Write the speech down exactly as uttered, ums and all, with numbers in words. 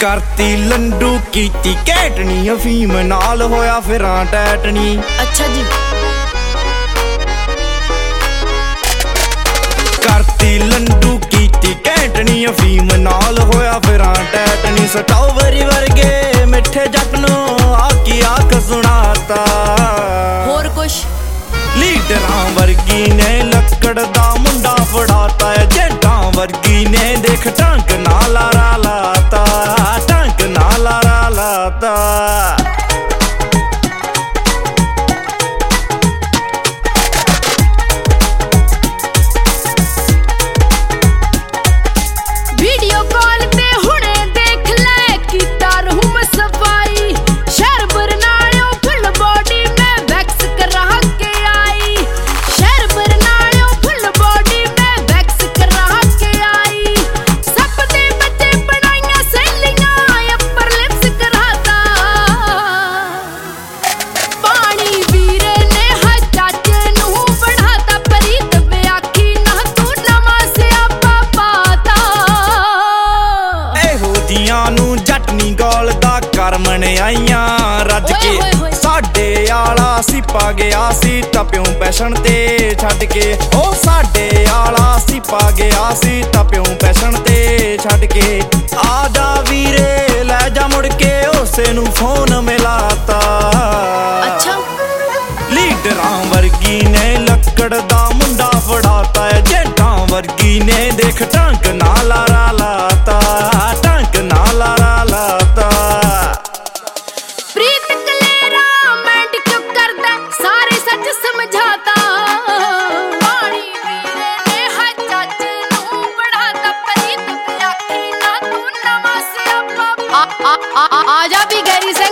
करती लंडू कीती कैटनी अफीम नाल होया फिरां टैटनी। अच्छा जी। करती लंडू कीती कैटनी अफीम नाल होया फिरां टैटनी। स्ट्रॉबेरी वर्गे मिठे जट नूं आकी आख सुनाता। होर कुछ लीडरां वर्गी ने लक्कड़ दा मुंडा फड़ाता है। जेंटां वर्गी ने देख टंक नाल लारा लाता, टंक नाल लारा लाता। वीडियो कॉल पे हुणे देख ले कीता रहूं मैं सफाई। शहर बरनालियों फुल बॉडी में वैक्स करा के आई। शहर बरनालियों फुल बॉडी में वैक्स करा के आई। सब दे बच्चे बनाइयां सहेलियां अपर लिप्स कराता। पानी वीरे ने हा चाचे नूं बढ़ाता। परीत व्याखी ना तू नवा सियापा पाता। एहो जियां नूं जट नी गौलदा कर मनियाइयां रज के। साडे आला सिपा गया सी टप्यों पैशन ते छड्ड के। ओ साडे आला सिपा गया सी टप्यों पैशन ते छड्ड के। आ जा वीरे लै जा मुड़ के उसे नूं फोन मिलाता। अच्छा लीडरां वर्गी ने लक्कड़ दा मुंडा फड़ाता है। जेंटां वर्गी ने देख टंक नाल लारा लाता, टंक नाल लारा लाता। प्रीत कलेरा मैंड क्यों करदा सारे सच समझाता। पानी वीरे ने हा चाचे नूं बढ़ाता। परीत व्याखी ना तू नवा सियापा आ आ आ आजा भी गई से